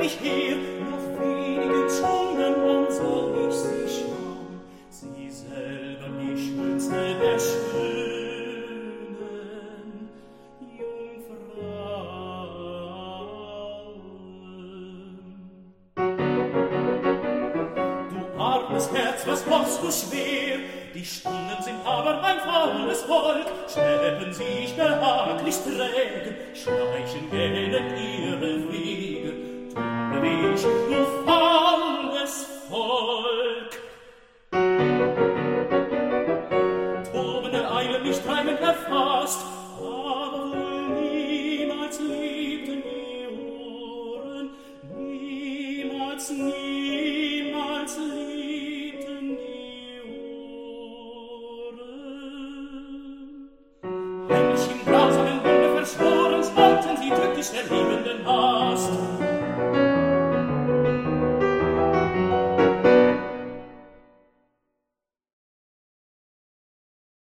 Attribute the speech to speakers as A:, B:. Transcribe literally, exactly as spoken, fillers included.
A: mich her, nach wenigen Stunden an sah ich sie schon, sie selber die schönste der schönen Jungfrauen. Du armes Herz, was brauchst du schwer? Die Stunden sind aber ein faules Volk, schleppen sich behaglich träge, schleichen gähnen ihre Wege. Tue dich, du faules Volk. Tobende Eile mich treibend erfasst, aber wohl niemals liebten die Ohren, niemals, niemals liebten die Ohren. Heimlich im grausamen Bunde verschworen, spalten sie tückisch der liebenden Hast.